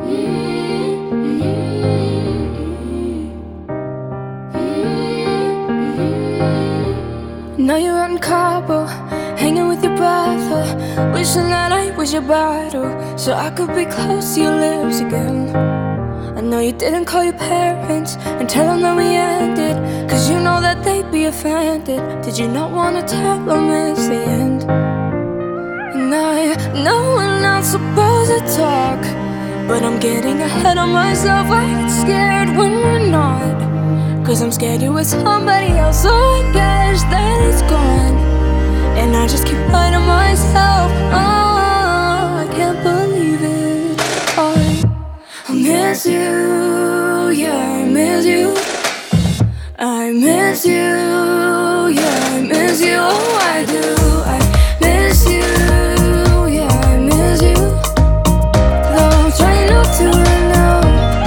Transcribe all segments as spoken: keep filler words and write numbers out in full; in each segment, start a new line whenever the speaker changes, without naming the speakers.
Now you're out in Cabo, hanging with your brother, wishing that I was your bottle, so I could be close to your lips again. I know you didn't call your parents and tell them that we ended, cause you know that they'd be offended. Did you not wanna tell them it's the end? And I know we're not supposed to talk, but I'm getting ahead of myself. I get scared when we're not, cause I'm scared you're with somebody else. So I guess that it's gone, and I just keep lying to myself. Oh, I can't believe it. I, I miss you, yeah, I miss you. I miss you, yeah, I miss you. Oh, I do, I miss you, yeah, I miss you. Though I'm trying not to right now.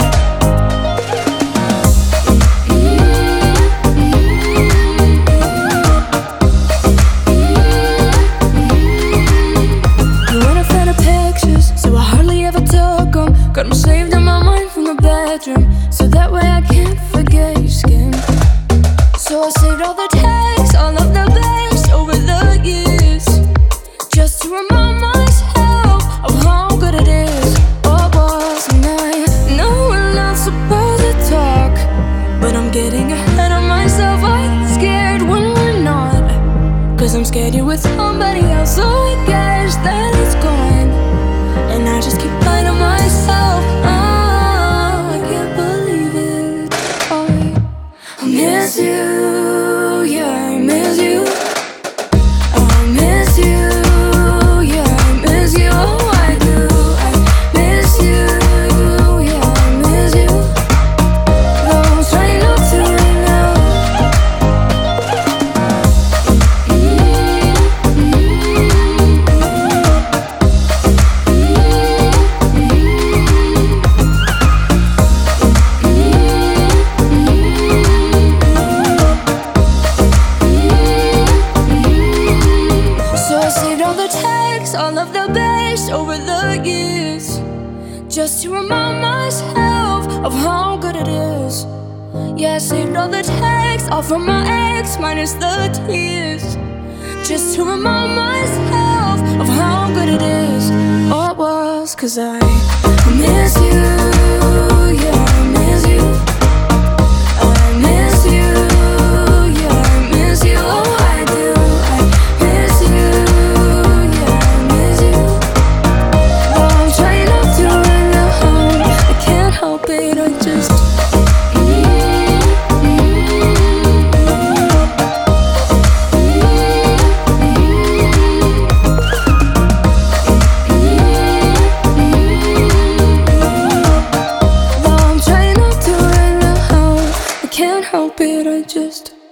Got them saved in my mind from the bedroom, so that way I can't forget your skin. So I saved all the texts, all of the best over the years, just to remind myself of how good it is. What was, and I know we're not supposed to talk, but I'm getting ahead of myself. I get scared when we're not, cause I'm scared you're with somebody else. So I guess that it's gone, and I just keep lying to myself. Oh, I can't believe it. Oh, I miss you, yeah, I miss you. Oh, I miss you, yeah, I miss you. Oh, I do, I miss you, yeah, I miss you. Though I'm trying not to right now. All of the best over the years, just to remind myself of how good it is. Yeah, I saved all the texts, all from my ex, minus the tears, just to remind myself of how good it is. Oh, it was, cause I miss you, yeah, I miss you. I miss you, yeah, I miss you. Oh, I do, I miss you. But I just Though I'm trying not to right now, I can't help it, I just